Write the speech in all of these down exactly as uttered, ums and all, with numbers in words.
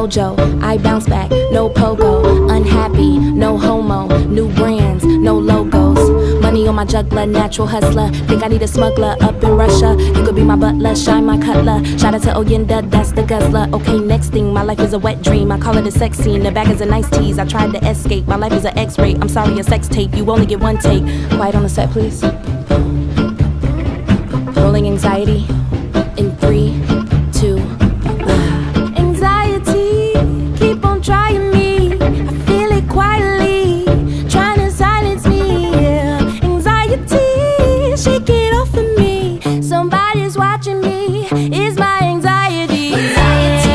mojo, I bounce back, no pogo. Unhappy, no homo, new brands, no logos. Money on my juggler, natural hustler. Think I need a smuggler up in Russia. You could be my butler, shine my cutler. Shout out to Oyenda, that's the guzzler. Okay, next thing, my life is a wet dream. I call it a sex scene, the bag is a nice tease. I tried to escape, my life is an X-ray. I'm sorry, a sex tape, you only get one take. Quiet on the set, please. Rolling anxiety in three, two. Anxiety, keep on trying me. I feel it quietly, trying to silence me. Yeah. Anxiety, shake it off of me. Somebody's watching me. It's my anxiety. Anxiety,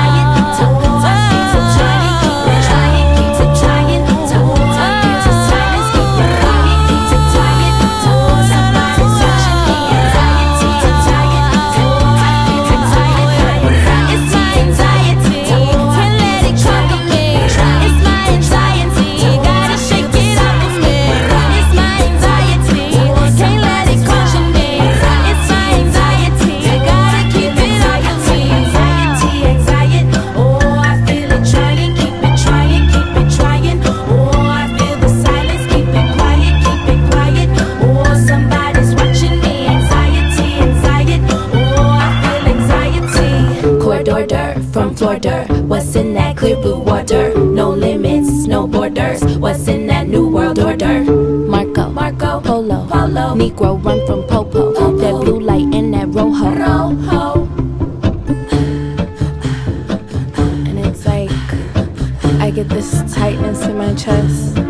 from Florida, what's in that clear blue water? No limits, no borders. What's in that new world order? Marco, Marco, Polo, Polo, Negro run from Popo. Popo. That blue light in that rojo. Rojo. And it's like I get this tightness in my chest.